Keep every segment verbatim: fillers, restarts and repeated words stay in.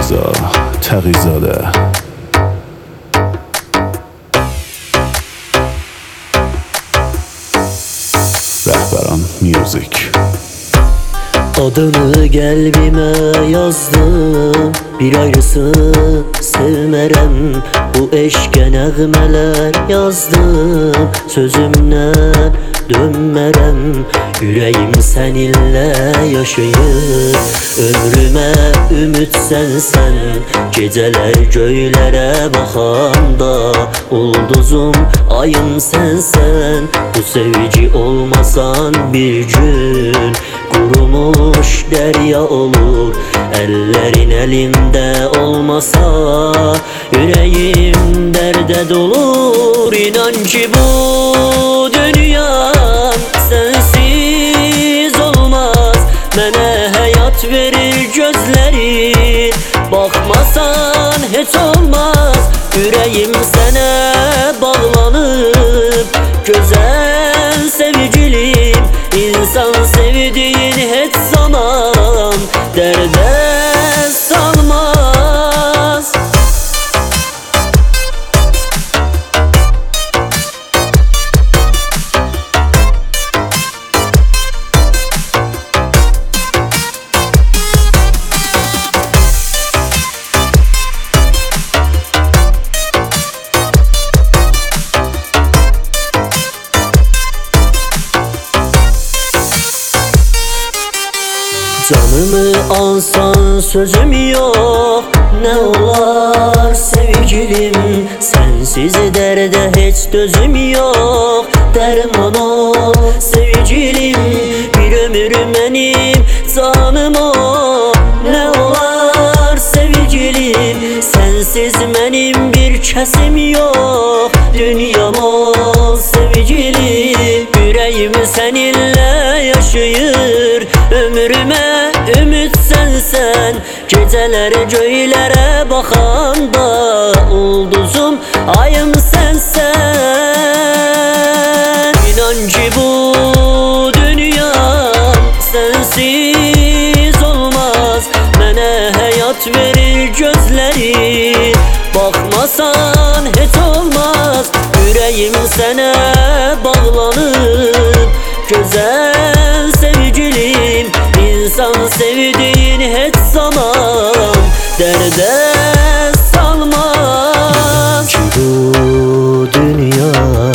Rıza Təğizədə. Rəhbəran Music. Adını qəlbimə yazdım, bir ayrısını sevmərəm. Bu eşqə nəğmələr yazdım, sözümdən dönmərəm. Ürəyim səninlə yaşayır, ömrümə ümid sənsən. Gecələr göylərə baxanda ulduzum, ayım sənsən. Bu sevgi olmasan bir gün qurumuş dərya olur. Əllərin əlimdə olmasa ürəyim dərdə dolur. İnan ki bu dünya sensiz olmaz. Mənə həyat verir gözlərin, baxmasan heç olmaz. Ürəyim sənə bağlanıb, gözəl sevgilim. İnsan sevdiğin heç zaman dərdə salmaz. Canımı alsan sözüm yok, ne olar sevgilim. Sensiz derde hiç dözüm yok, derman ol sevgilim. Bir ömür benim canım o, ne olar sevgilim. Sensiz benim bir kesim yok, dünyam ol sevgilim. Yüreğim seninle yaşayır, ömrüme ümid sənsən. Gecələr göylərə baxanda ulduzum, ayım sənsən. İnan ki bu dünya sensiz olmaz. Mənə həyat verir gözlərin, baxmasan heç olmaz. Ürəyim sənə bağlanıb, gözəl sevgilim. İnsan sevdiğin heç zaman dərdə salmaz. Ki bu dünya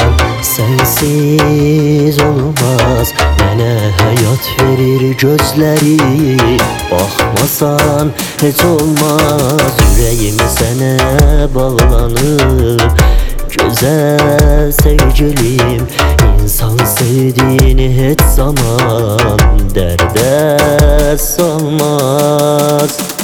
sensiz olmaz. Mənə həyat verir gözləri, baxmasan heç olmaz. Ürəyim sənə bağlanıb, gözəl sevgilim. İnsan sevdiğini heç zaman dərdə salmaz.